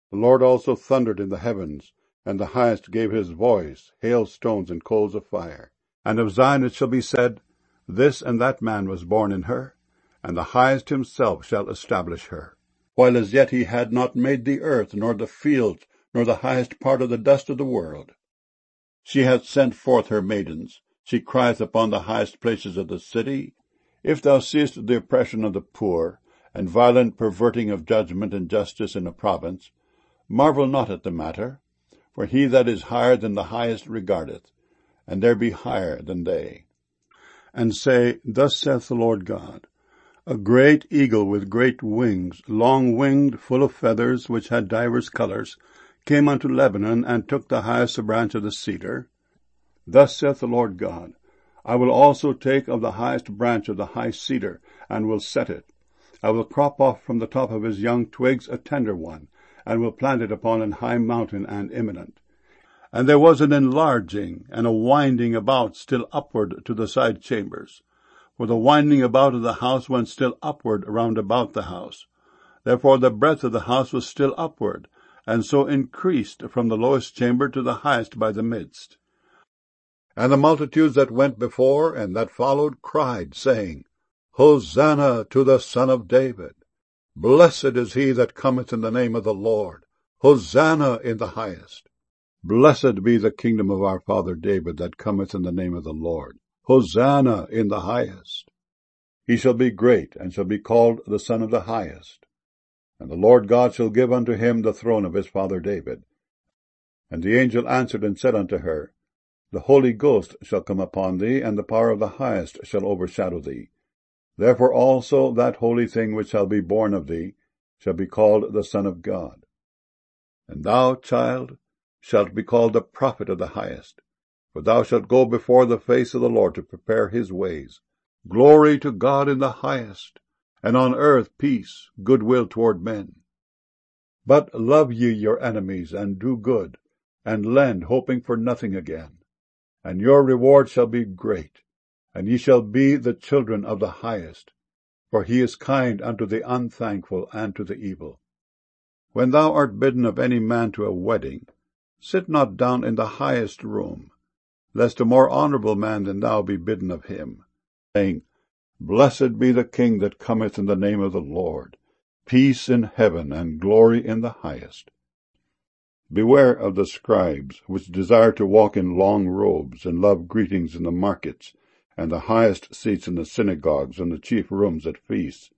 The Lord also thundered in the heavens, and the Highest gave his voice, hailstones and coals of fire. And of Zion it shall be said, This and that man was born in her, and the Highest himself shall establish her. While as yet he had not made the earth, nor the fields, nor the highest part of the dust of the world. She hath sent forth her maidens. She crieth upon the highest places of the city. If thou seest the oppression of the poor, and violent perverting of judgment and justice in a province, marvel not at the matter, for he that is higher than the highest regardeth, and there be higher than they. And say, Thus saith the Lord God, A great eagle with great wings, long-winged, full of feathers, which had divers colours, came unto Lebanon, and took the highest branch of the cedar. Thus saith the Lord God, I will also take of the highest branch of the high cedar, and will set it. I will crop off from the top of his young twigs a tender one, and will plant it upon an high mountain and eminent. And there was an enlarging and a winding about still upward to the side chambers. For the winding about of the house went still upward round about the house. Therefore the breadth of the house was still upward, and so increased from the lowest chamber to the highest by the midst. And the multitudes that went before and that followed cried, saying, Hosanna to the Son of David! Blessed is he that cometh in the name of the Lord! Hosanna in the highest! Blessed be the kingdom of our father David that cometh in the name of the Lord! Hosanna in the highest! He shall be great, and shall be called the Son of the Highest. And the Lord God shall give unto him the throne of his father David. And the angel answered and said unto her, The Holy Ghost shall come upon thee, and the power of the Highest shall overshadow thee. Therefore also that holy thing which shall be born of thee shall be called the Son of God. And thou, child, shalt be called the prophet of the Highest, for thou shalt go before the face of the Lord to prepare his ways. Glory to God in the highest, and on earth peace, goodwill toward men. But love ye your enemies, and do good, and lend, hoping for nothing again. And your reward shall be great, and ye shall be the children of the Highest, for he is kind unto the unthankful and to the evil. When thou art bidden of any man to a wedding, sit not down in the highest room, lest a more honourable man than thou be bidden of him, saying, Blessed be the King that cometh in the name of the Lord, peace in heaven and glory in the highest. Beware of the scribes, which desire to walk in long robes, and love greetings in the markets, and the highest seats in the synagogues, and the chief rooms at feasts,